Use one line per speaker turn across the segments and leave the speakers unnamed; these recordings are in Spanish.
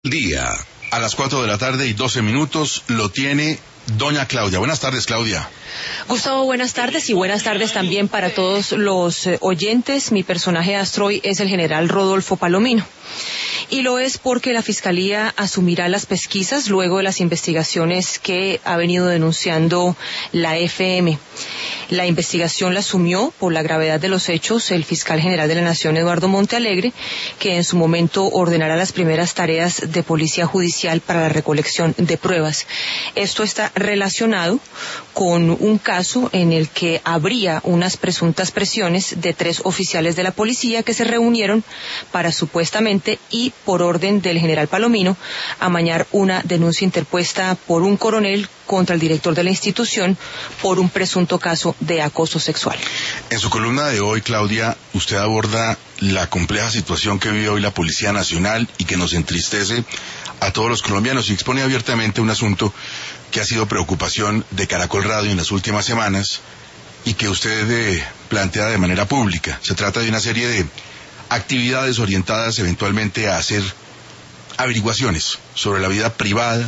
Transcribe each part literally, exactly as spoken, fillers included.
Día. A las cuatro de la tarde y doce minutos lo tiene doña Claudia. Buenas tardes, Claudia.
Gustavo, buenas tardes y buenas tardes también para todos los eh, oyentes. Mi personaje astro hoy es el general Rodolfo Palomino. Y lo es porque la Fiscalía asumirá las pesquisas luego de las investigaciones que ha venido denunciando la F M. La investigación la asumió por la gravedad de los hechos el fiscal general de la Nación, Eduardo Montealegre, que en su momento ordenará las primeras tareas de policía judicial para la recolección de pruebas. Esto está relacionado con un caso en el que habría unas presuntas presiones de tres oficiales de la policía que se reunieron para supuestamente y por orden del general Palomino amañar una denuncia interpuesta por un coronel contra el director de la institución por un presunto caso de acoso sexual.
En su columna de hoy, Claudia, usted aborda la compleja situación que vive hoy la Policía Nacional y que nos entristece a todos los colombianos, y expone abiertamente un asunto que ha sido preocupación de Caracol Radio en las últimas semanas y que usted eh, plantea de manera pública. Se trata de una serie de actividades orientadas eventualmente a hacer averiguaciones sobre la vida privada,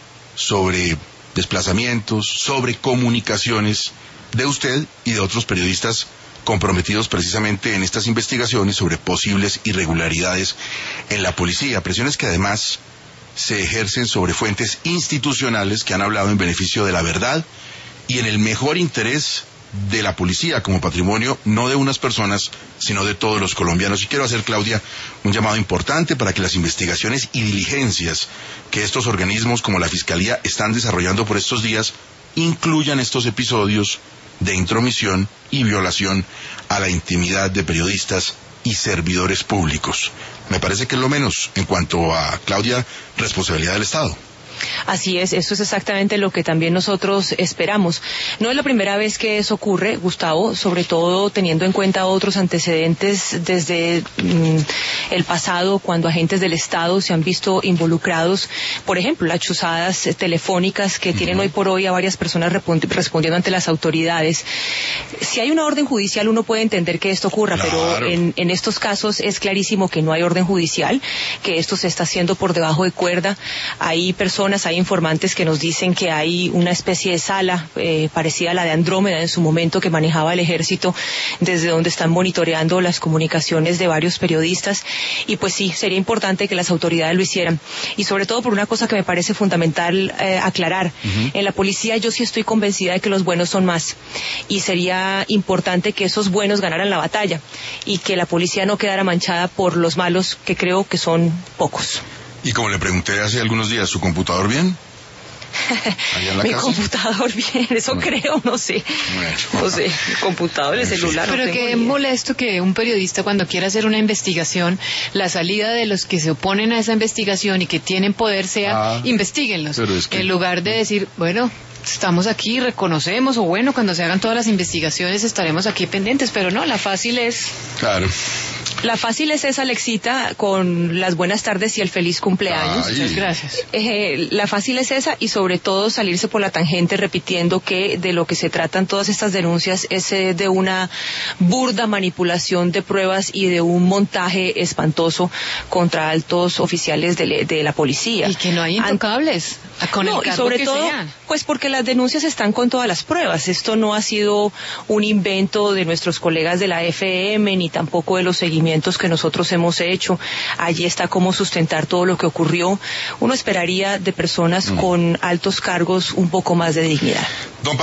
sobre desplazamientos, sobre comunicaciones de usted y de otros periodistas comprometidos precisamente en estas investigaciones sobre posibles irregularidades en la policía, presiones que además se ejercen sobre fuentes institucionales que han hablado en beneficio de la verdad y en el mejor interés de la policía como patrimonio, no de unas personas, sino de todos los colombianos. Y quiero hacer, Claudia, un llamado importante para que las investigaciones y diligencias que estos organismos como la Fiscalía están desarrollando por estos días incluyan estos episodios de intromisión y violación a la intimidad de periodistas y servidores públicos. Me parece que es lo menos en cuanto a, Claudia, responsabilidad del Estado.
Así es, eso es exactamente lo que también nosotros esperamos. No es la primera vez que eso ocurre, Gustavo, sobre todo teniendo en cuenta otros antecedentes desde mm, el pasado, cuando agentes del Estado se han visto involucrados, por ejemplo, las chuzadas telefónicas que tienen hoy por hoy a varias personas respondiendo ante las autoridades. Si hay una orden judicial, uno puede entender que esto ocurra, claro, pero en, en estos casos es clarísimo que no hay orden judicial, que esto se está haciendo por debajo de cuerda. Hay personas Hay informantes que nos dicen que hay una especie de sala eh, parecida a la de Andrómeda en su momento que manejaba el ejército, desde donde están monitoreando las comunicaciones de varios periodistas, y pues sí, sería importante que las autoridades lo hicieran, y sobre todo por una cosa que me parece fundamental eh, aclarar. Uh-huh. En la policía yo sí estoy convencida de que los buenos son más, y sería importante que esos buenos ganaran la batalla, y que la policía no quedara manchada por los malos, que creo que son pocos.
Y como le pregunté hace algunos días, ¿su computador bien?
Mi casa? computador bien, eso no. creo, no sé. Bueno. No sé, el computador, el celular.
Pero
no
qué molesto que un periodista, cuando quiera hacer una investigación, la salida de los que se oponen a esa investigación y que tienen poder sea, ah, investiguenlos. Es que... En lugar de decir, bueno, estamos aquí, reconocemos, o bueno, cuando se hagan todas las investigaciones estaremos aquí pendientes, pero no, la fácil es...
Claro.
La fácil es esa, Alexita, con las buenas tardes y el feliz cumpleaños.
Ay. Muchas gracias.
Eh, la fácil es esa, y sobre todo salirse por la tangente repitiendo que de lo que se tratan todas estas denuncias es eh, de una burda manipulación de pruebas y de un montaje espantoso contra altos oficiales de, de la policía.
Y que no hay intocables. Con
no,
el
y sobre todo,
sea.
pues porque las denuncias están con todas las pruebas. Esto no ha sido un invento de nuestros colegas de la F M, ni tampoco de los seguimientos que nosotros hemos hecho. Allí está cómo sustentar todo lo que ocurrió. Uno esperaría de personas mm. con altos cargos un poco más de dignidad.
Don